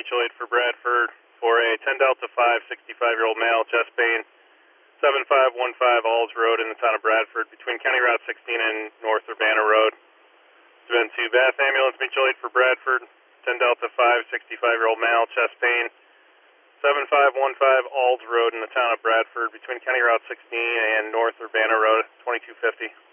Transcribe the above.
mutual aid for Bradford for a 10 Delta 5, 65-year-old male, chest pain, 7515 Alls Road in the town of Bradford between County Route 16 and North Urbana Road. It's been to Bath Ambulance, mutual aid for Bradford, 10 Delta 5, 65-year-old male, chest pain, 7515 Alls Road in the town of Bradford between County Route 16 and North Urbana Road, 2250.